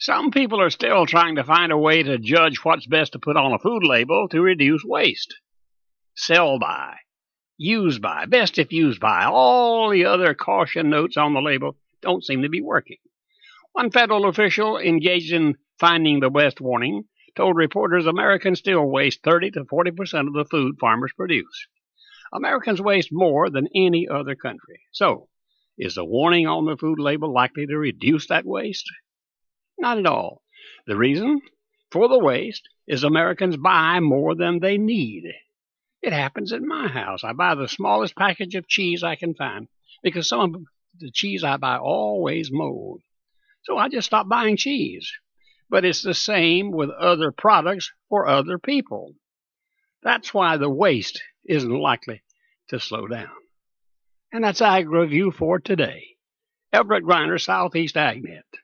Some people are still trying to find a way to judge what's best to put on a food label to reduce waste. Sell by, use by, best if used by, all the other caution notes on the label don't seem to be working. One federal official engaged in finding the best warning told reporters Americans still waste 30 to 40% of the food farmers produce. Americans waste more than any other country. So, is the warning on the food label likely to reduce that waste? Not at all. The reason for the waste is Americans buy more than they need. It happens at my house. I buy the smallest package of cheese I can find because some of the cheese I buy always mold. So I just stop buying cheese. But it's the same with other products for other people. That's why the waste isn't likely to slow down. And that's Ag Review for today. Everett Griner, Southeast AgNet.